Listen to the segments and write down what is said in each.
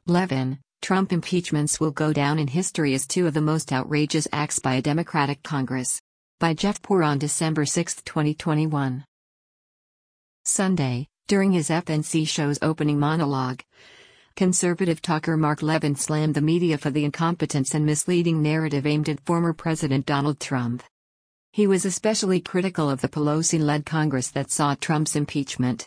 11. Trump impeachments will go down in history as two of the most outrageous acts by a Democratic Congress. By Jeff Poor on December 6, 2021. Sunday, during his FNC show's opening monologue, conservative talker Mark Levin slammed the media for the incompetence and misleading narrative aimed at former President Donald Trump. He was especially critical of the Pelosi-led Congress that sought Trump's impeachment.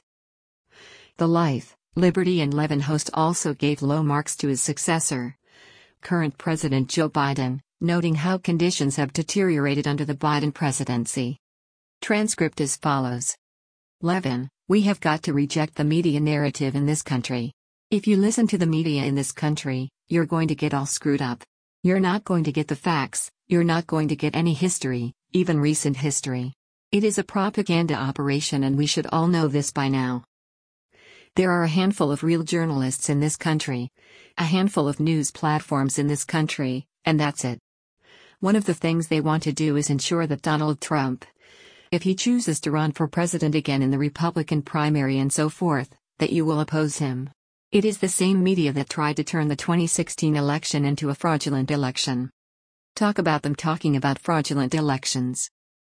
The Life, Liberty and Levin host also gave low marks to his successor, current President Joe Biden, noting how conditions have deteriorated under the Biden presidency. Transcript as follows. Levin, we have got to reject the media narrative in this country. If you listen to the media in this country, you're going to get all screwed up. You're not going to get the facts, you're not going to get any history, even recent history. It is a propaganda operation and we should all know this by now. There are a handful of real journalists in this country, a handful of news platforms in this country, and that's it. One of the things they want to do is ensure that Donald Trump, if he chooses to run for president again in the Republican primary and so forth, that you will oppose him. It is the same media that tried to turn the 2016 election into a fraudulent election. Talk about them talking about fraudulent elections.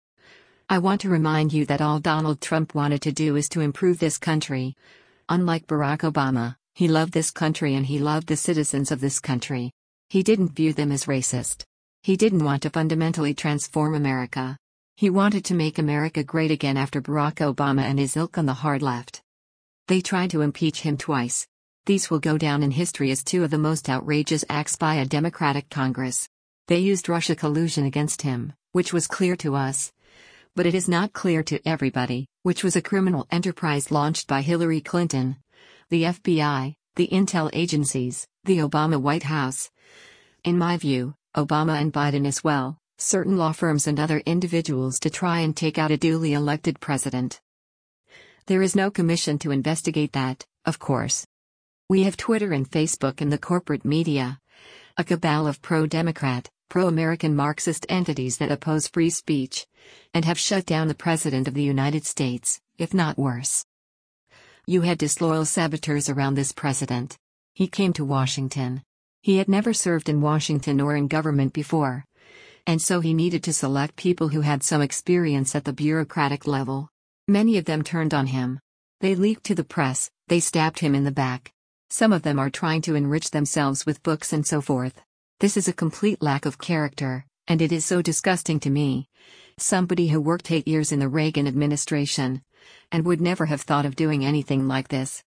I want to remind you that all Donald Trump wanted to do is to improve this country. Unlike Barack Obama, he loved this country and he loved the citizens of this country. He didn't view them as racist. He didn't want to fundamentally transform America. He wanted to make America great again after Barack Obama and his ilk on the hard left. They tried to impeach him twice. These will go down in history as two of the most outrageous acts by a Democratic Congress. They used Russia collusion against him, which was clear to us. But it is not clear to everybody, which was a criminal enterprise launched by Hillary Clinton, the FBI, the intel agencies, the Obama White House. In my view, Obama and Biden as well, certain law firms and other individuals to try and take out a duly elected president. There is no commission to investigate that, of course. We have Twitter and Facebook and the corporate media, a cabal of pro-Democrat, pro-American Marxist entities that oppose free speech, and have shut down the President of the United States, if not worse. You had disloyal saboteurs around this president. He came to Washington. He had never served in Washington or in government before. And so he needed to select people who had some experience at the bureaucratic level. Many of them turned on him. They leaked to the press, they stabbed him in the back. Some of them are trying to enrich themselves with books and so forth. This is a complete lack of character, and it is so disgusting to me. Somebody who worked 8 years in the Reagan administration, and would never have thought of doing anything like this.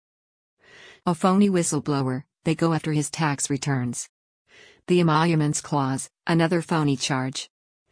A phony whistleblower, they go after his tax returns. The emoluments clause, another phony charge.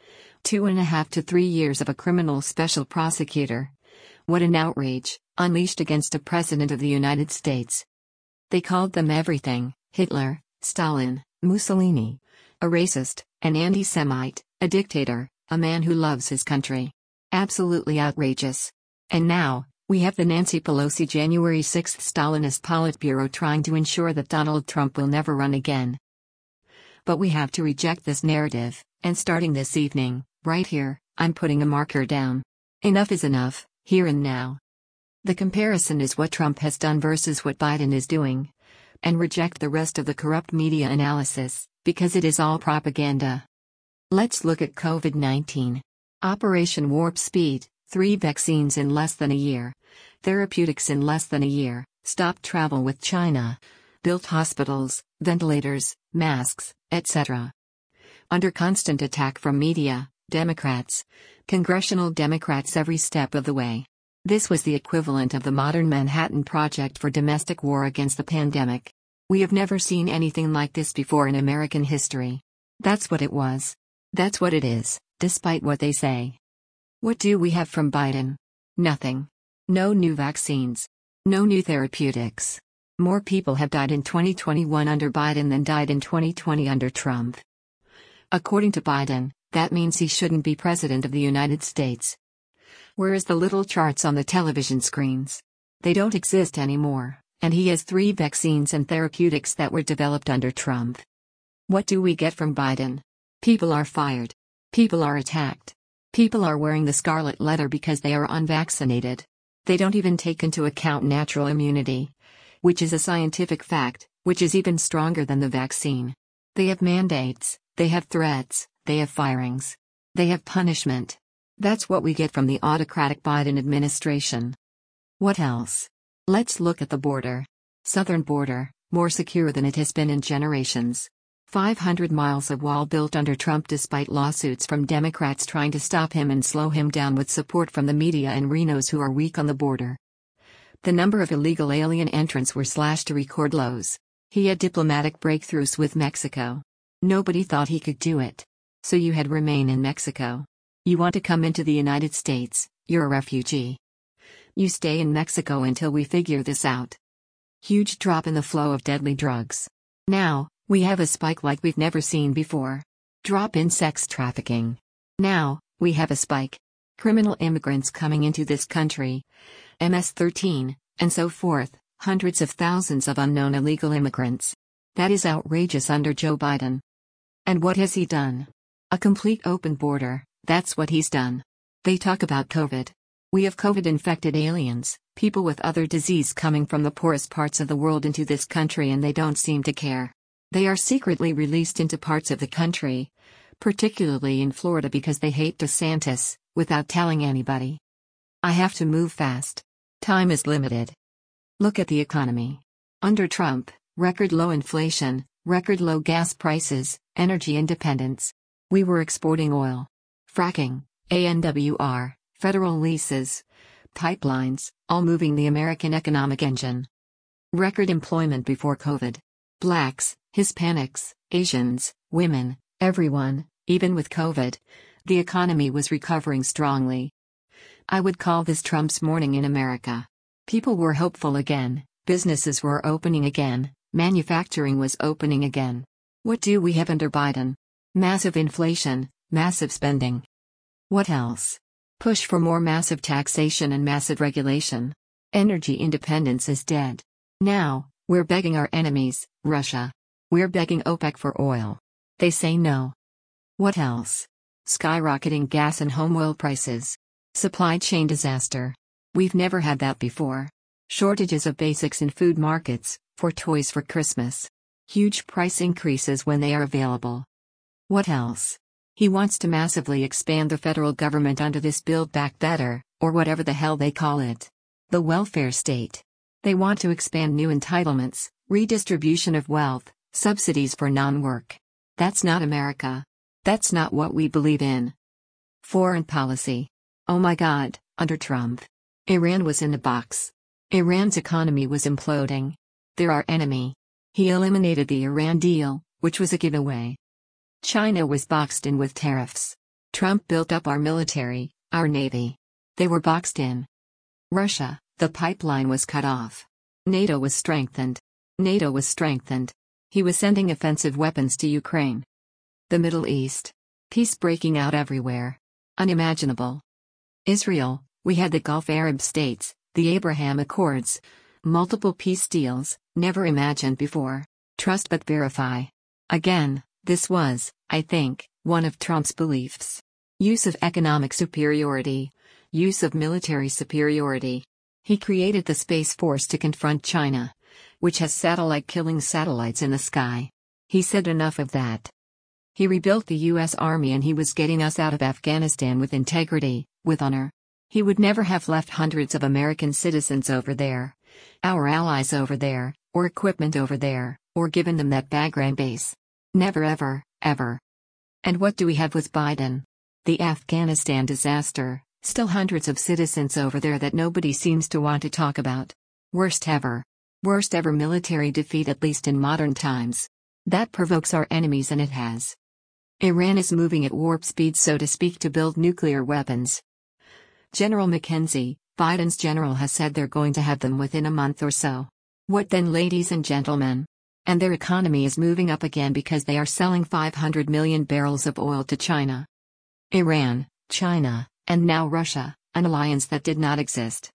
2.5 to 3 years of a criminal special prosecutor. What an outrage, unleashed against a president of the United States. They called them everything: Hitler, Stalin, Mussolini, a racist, an anti-Semite, a dictator, a man who loves his country. Absolutely outrageous. And now, we have the Nancy Pelosi January 6 Stalinist Politburo trying to ensure that Donald Trump will never run again. But we have to reject this narrative, and starting this evening, right here, I'm putting a marker down. Enough is enough, here and now. The comparison is what Trump has done versus what Biden is doing. And reject the rest of the corrupt media analysis, because it is all propaganda. Let's look at COVID-19. Operation Warp Speed, 3 vaccines in less than a year. Therapeutics in less than a year, stopped travel with China. Built hospitals, ventilators, masks, etc. Under constant attack from media, Democrats, congressional Democrats every step of the way. This was the equivalent of the modern Manhattan Project for domestic war against the pandemic. We have never seen anything like this before in American history. That's what it was. That's what it is, despite what they say. What do we have from Biden? Nothing. No new vaccines. No new therapeutics. More people have died in 2021 under Biden than died in 2020 under Trump. According to Biden, that means he shouldn't be president of the United States. Where is the little charts on the television screens? They don't exist anymore, and he has 3 vaccines and therapeutics that were developed under Trump. What do we get from Biden? People are fired. People are attacked. People are wearing the scarlet letter because they are unvaccinated. They don't even take into account natural immunity, which is a scientific fact, which is even stronger than the vaccine. They have mandates, they have threats, they have firings. They have punishment. That's what we get from the autocratic Biden administration. What else? Let's look at the border. Southern border, more secure than it has been in generations. 500 miles of wall built under Trump despite lawsuits from Democrats trying to stop him and slow him down with support from the media and Renos who are weak on the border. The number of illegal alien entrants were slashed to record lows. He had diplomatic breakthroughs with Mexico. Nobody thought he could do it. So you had remain in Mexico. You want to come into the United States, you're a refugee. You stay in Mexico until we figure this out. Huge drop in the flow of deadly drugs. Now, we have a spike like we've never seen before. Drop in sex trafficking. Now, we have a spike. Criminal immigrants coming into this country. MS-13, and so forth, hundreds of thousands of unknown illegal immigrants. That is outrageous under Joe Biden. And what has he done? A complete open border, that's what he's done. They talk about COVID. We have COVID-infected aliens, people with other disease coming from the poorest parts of the world into this country and they don't seem to care. They are secretly released into parts of the country, particularly in Florida because they hate DeSantis, without telling anybody. I have to move fast. Time is limited. Look at the economy. Under Trump, record low inflation, record low gas prices, energy independence. We were exporting oil. Fracking, ANWR, federal leases, pipelines, all moving the American economic engine. Record employment before COVID. Blacks, Hispanics, Asians, women, everyone, even with COVID, the economy was recovering strongly. I would call this Trump's morning in America. People were hopeful again, businesses were opening again, manufacturing was opening again. What do we have under Biden? Massive inflation, massive spending. What else? Push for more massive taxation and massive regulation. Energy independence is dead. Now, we're begging our enemies, Russia. We're begging OPEC for oil. They say no. What else? Skyrocketing gas and home oil prices. Supply chain disaster. We've never had that before. Shortages of basics in food markets, for toys for Christmas. Huge price increases when they are available. What else? He wants to massively expand the federal government under this Build Back Better, or whatever the hell they call it. The welfare state. They want to expand new entitlements, redistribution of wealth, subsidies for non-work. That's not America. That's not what we believe in. Foreign policy. Oh my God, under Trump. Iran was in the box. Iran's economy was imploding. They're our enemy. He eliminated the Iran deal, which was a giveaway. China was boxed in with tariffs. Trump built up our military, our navy. They were boxed in. Russia, the pipeline was cut off. NATO was strengthened. NATO was strengthened. He was sending offensive weapons to Ukraine. The Middle East. Peace breaking out everywhere. Unimaginable. Israel, we had the Gulf Arab states, the Abraham Accords. Multiple peace deals, never imagined before. Trust but verify. Again, this was, I think, one of Trump's beliefs. Use of economic superiority. Use of military superiority. He created the Space Force to confront China, which has satellite-killing satellites in the sky. He said enough of that. He rebuilt the U.S. Army and he was getting us out of Afghanistan with integrity, with honor. He would never have left hundreds of American citizens over there, our allies over there, or equipment over there, or given them that Bagram base. Never ever, ever. And what do we have with Biden? The Afghanistan disaster, still hundreds of citizens over there that nobody seems to want to talk about. Worst ever. Worst ever military defeat, at least in modern times. That provokes our enemies, and it has. Iran is moving at warp speed, so to speak, to build nuclear weapons. General McKenzie, Biden's general, has said they're going to have them within a month or so. What then, ladies and gentlemen? And their economy is moving up again because they are selling 500 million barrels of oil to China. Iran, China, and now Russia, an alliance that did not exist.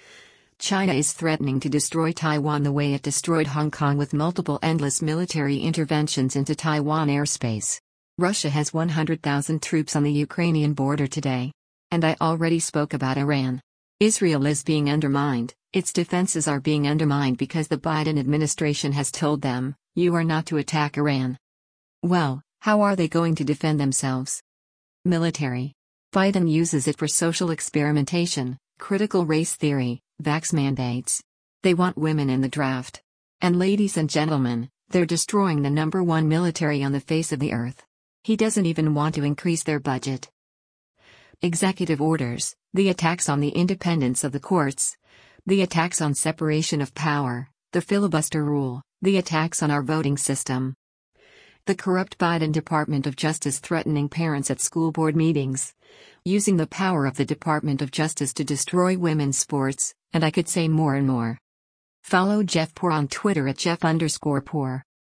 China is threatening to destroy Taiwan the way it destroyed Hong Kong with multiple endless military interventions into Taiwan airspace. Russia has 100,000 troops on the Ukrainian border today. And I already spoke about Iran. Israel is being undermined, Its defenses are being undermined because the Biden administration has told them, you are not to attack Iran. Well, how are they going to defend themselves? Military. Biden uses it for social experimentation, critical race theory, vax mandates. They want women in the draft. And ladies and gentlemen, they're destroying the #1 military on the face of the earth. He doesn't even want to increase their budget. Executive orders, the attacks on the independence of the courts, the attacks on separation of power, the filibuster rule, the attacks on our voting system. The corrupt Biden Department of Justice threatening parents at school board meetings. Using the power of the Department of Justice to destroy women's sports, and I could say more and more. Follow Jeff Poor on Twitter at Jeff_Poor.